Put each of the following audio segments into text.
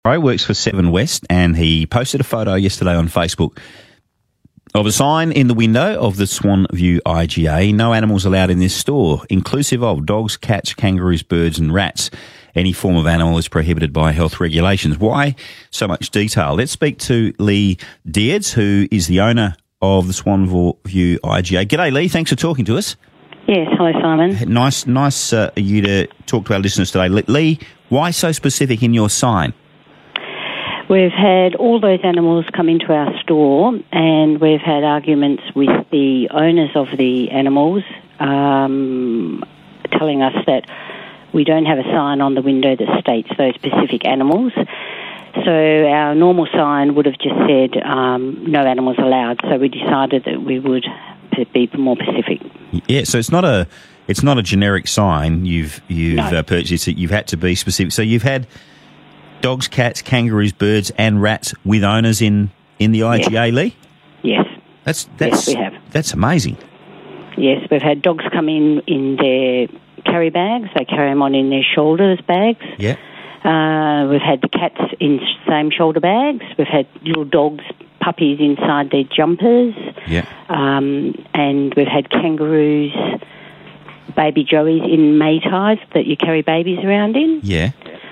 works for Seven West, and he posted a photo yesterday on Facebook of a sign in the window of the Swanview IGA. No animals allowed in this store, inclusive of dogs, cats, kangaroos, birds and rats. Any form of animal is prohibited by health regulations. Why so much detail? Let's speak to Lee Deards, who is the owner of the Swanview IGA. G'day, Lee. Thanks for talking to us. Yes, hello, Simon. Nice you to talk to our listeners today. Lee, why so specific in your sign? We've had all those animals come into our store, and we've had arguments with the owners of the animals telling us that we don't have a sign on the window that states those specific animals. So our normal sign would have just said no animals allowed. So we decided that we would be more specific. Yeah, so it's not a generic sign you've purchased. You've had to be specific. So you've had dogs, cats, kangaroos, birds and rats with owners in the IGA, yes. Lee? Yes. Yes, we have. That's amazing. Yes, we've had dogs come in their carry bags. They carry them on in their shoulders bags. Yeah. We've had the cats in same shoulder bags. We've had little dogs, puppies inside their jumpers. Yeah. And we've had kangaroos, baby joeys in Mai Tais that you carry babies around in. Yeah.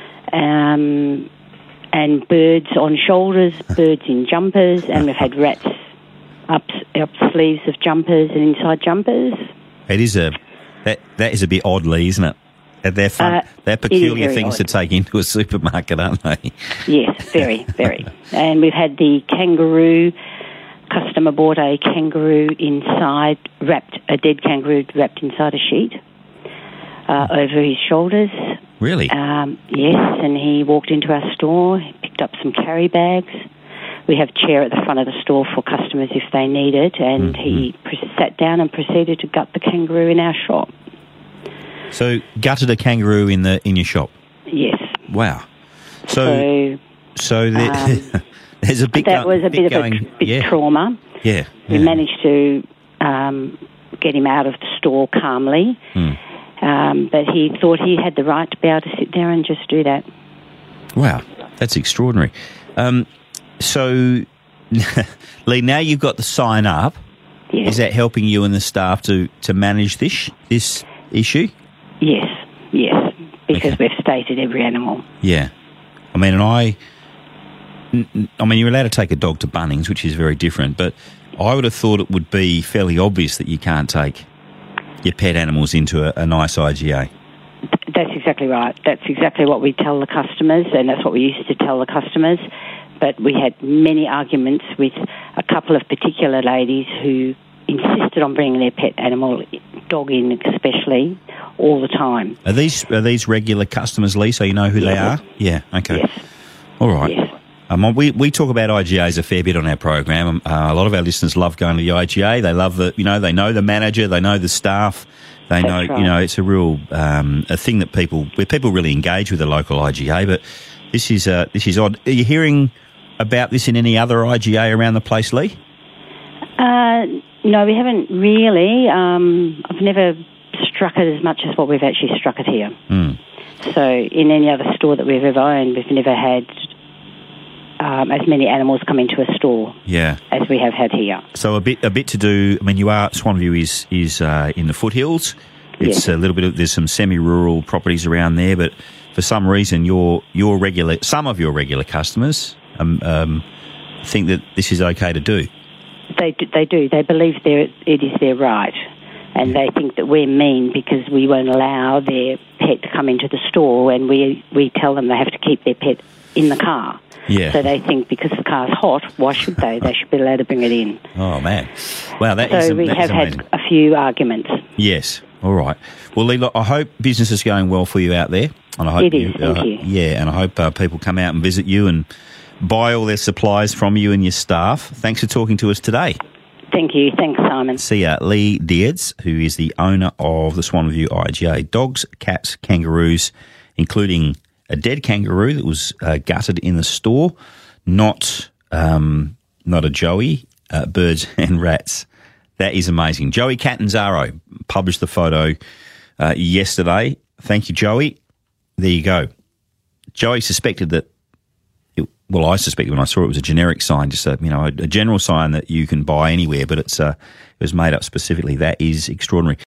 And birds on shoulders, birds in jumpers, and we've had rats up sleeves of jumpers and inside jumpers. It is that is a bit odd, Lee, isn't it? They're fun. They're peculiar things odd to take into a supermarket, aren't they? Yes, very, very. And we've had the kangaroo. Customer bought a kangaroo inside, a dead kangaroo wrapped inside a sheet over his shoulders. Really? Yes, and he walked into our store, picked up some carry bags. We have a chair at the front of the store for customers if they need it, and he sat down and proceeded to gut the kangaroo in our shop. So gutted a kangaroo in your shop? Yes. Wow. So there's a big that was a bit of a trauma. Yeah. We managed to get him out of the store calmly. But he thought he had the right to be able to sit there and just do that. Wow, that's extraordinary. So, Lee, now you've got the sign up. Yes. Is that helping you and the staff to manage this issue? Yes, because we've stated every animal. Yeah. I mean, you're allowed to take a dog to Bunnings, which is very different, but I would have thought it would be fairly obvious that you can't take your pet animals into a nice IGA. That's exactly right. That's exactly what we tell the customers, and that's what we used to tell the customers. But we had many arguments with a couple of particular ladies who insisted on bringing their pet animal, dog in especially, all the time. Are these regular customers, Lee, so you know who they are? Yeah, okay. Yes. All right. Yes. We talk about IGAs a fair bit on our program. A lot of our listeners love going to the IGA. They love they know the manager, they know the staff, they That's know, right. it's a real a thing that people really engage with the local IGA. But this is odd. Are you hearing about this in any other IGA around the place, Lee? No, we haven't really. I've never struck it as much as what we've actually struck it here. So in any other store that we've ever owned, we've never had as many animals come into a store as we have had here. So a bit to do. I mean, Swanview is in the foothills. It's a little bit of, there's some semi-rural properties around there, but for some reason some of your regular customers think that this is okay to do. They do. They believe it is their right, and they think that we're mean because we won't allow their pet to come into the store, and we tell them they have to keep their pet in the car. Yeah. So they think because the car's hot, why should they? They should be allowed to bring it in. Oh, man. Wow, we have had a few arguments. Yes. All right. Well, Lee, I hope business is going well for you out there. And I hope it is, thank you. Yeah, and I hope people come out and visit you and buy all their supplies from you and your staff. Thanks for talking to us today. Thank you. Thanks, Simon. See ya. Lee Deards, who is the owner of the Swanview IGA. Dogs, cats, kangaroos, including a dead kangaroo that was gutted in the store, not a joey, birds and rats. That is amazing. Joey Catanzaro published the photo yesterday. Thank you, Joey. There you go. Joey suspected that well, I suspect when I saw it was a generic sign, just a general sign that you can buy anywhere, but it was made up specifically. That is extraordinary.